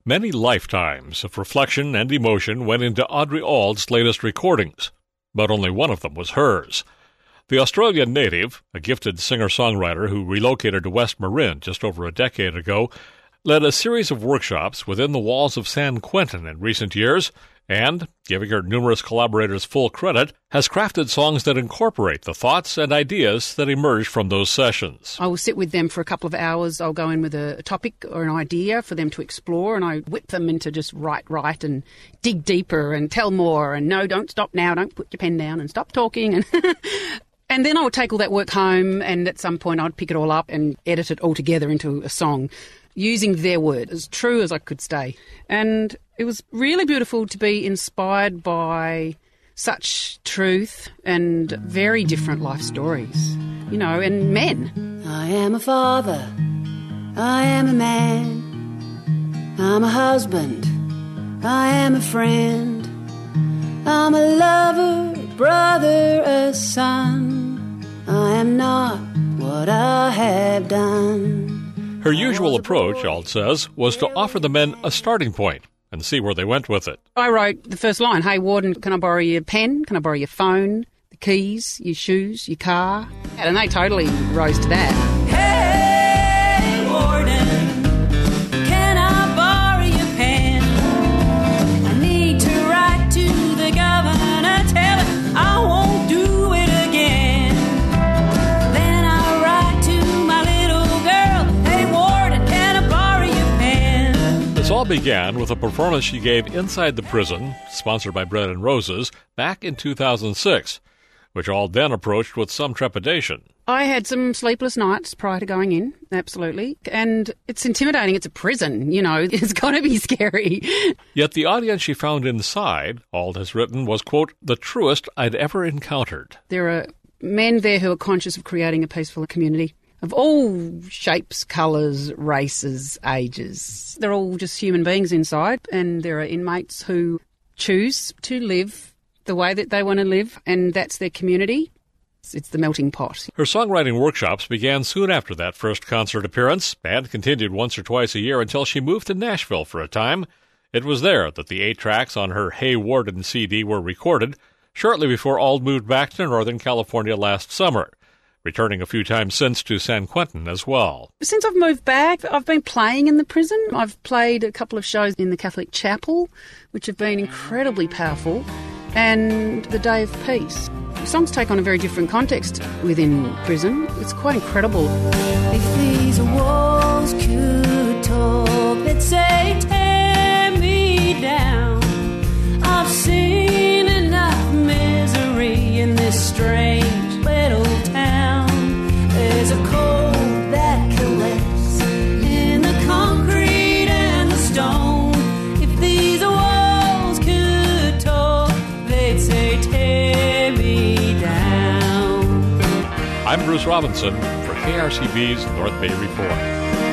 Many lifetimes of reflection and emotion went into Audrey Auld's latest recordings, but only one of them was hers. The Australian native, a gifted singer-songwriter who relocated to West Marin just over a decade ago, led a series of workshops within the walls of San Quentin in recent years, and, giving her numerous collaborators full credit, has crafted songs that incorporate the thoughts and ideas that emerge from those sessions. I will sit with them for a couple of hours. I'll go in with a topic or an idea for them to explore, and I whip them into just write, and dig deeper and tell more, and no, don't stop now, don't put your pen down and stop talking. And and then I would take all that work home, and at some point I'd pick it all up and edit it all together into a song, using their word, as true as I could stay. And it was really beautiful to be inspired by such truth and very different life stories, and men. I am a father, I am a man, I'm a husband, I am a friend, I'm a lover, a brother, a son, I am not what I have done. Her usual approach, Auld says, was to offer the men a starting point and see where they went with it. I wrote the first line, "Hey, Warden, can I borrow your pen? Can I borrow your phone, the keys, your shoes, your car?" And they totally rose to that. Hey, Warden, can I borrow your pen? I need to write to the governor, tell him I won't do it again. Then I write to my little girl, "Hey, Warden, can I borrow your pen?" This all began with a performance she gave inside the prison, sponsored by Bread and Roses, back in 2006, which Auld then approached with some trepidation. I had some sleepless nights prior to going in, absolutely. And it's intimidating. It's a prison, It's got to be scary. Yet the audience she found inside, Auld has written, was, quote, the truest I'd ever encountered. There are men there who are conscious of creating a peaceful community of all shapes, colours, races, ages. They're all just human beings inside, and there are inmates who choose to live the way that they want to live, and that's their community. It's the melting pot. Her songwriting workshops began soon after that first concert appearance and continued once or twice a year until she moved to Nashville for a time. It was there that the 8 tracks on her Hey Warden CD were recorded, shortly before Auld moved back to Northern California last summer, returning a few times since to San Quentin as well. Since I've moved back, I've been playing in the prison. I've played a couple of shows in the Catholic Chapel, which have been incredibly powerful, and the Day of Peace. Songs take on a very different context within prison. It's quite incredible. If these walls could talk, they'd say, tear me down. I've seen enough misery in this strange little town. There's a cold that collects in the concrete and the stone. If these walls could talk, they'd say, tear me down. I'm Bruce Robinson for KRCB's North Bay Report.